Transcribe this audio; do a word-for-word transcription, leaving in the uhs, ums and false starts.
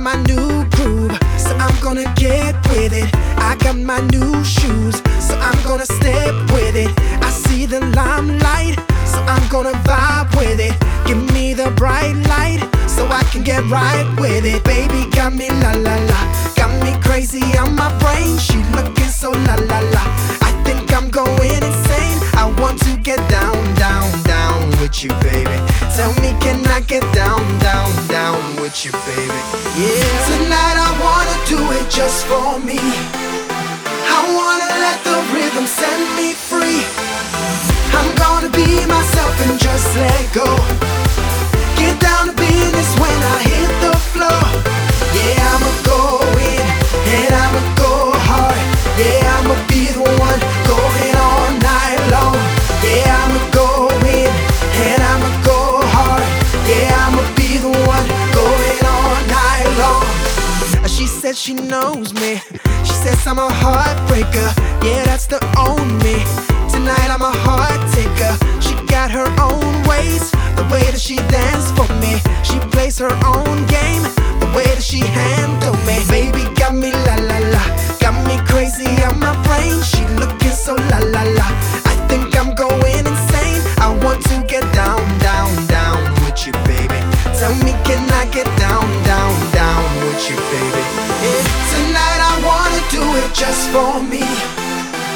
my new groove, so I'm gonna get with it. I got my new shoes, so I'm gonna step with it. I see the limelight, so I'm gonna vibe with it. Give me the bright light, so I can get right with it. Baby got me la la la, got me crazy on my brain. She looking so la la la, I think I'm going insane. I want to get down, down, down with you, baby. Tell me, can I get down, down, down with you, baby? Yeah. Tonight I wanna do it just for me. I wanna let the rhythm set me free. I'm gonna be myself and just let go. Get down to business when I hit the floor. Yeah, I'ma go in and I'ma go hard. Yeah, I'ma be the one going all night long. Yeah, I'ma go in and I'ma go hard. Yeah, I'ma be the one going all night long. She said she knows me. She says I'm a heartbreaker. Yeah, that's the own me. Tonight I'm a heart taker. She got her own ways, the way that she dance for me. She plays her own game, the way that she handle me. Baby got me la la la, got me crazy on my brain. She looking so la la la, I think I'm going insane. I want to get down, down, down with you, baby. Tell me, can I get down, down, down with you, baby? Yeah. Tonight I wanna do it just for me.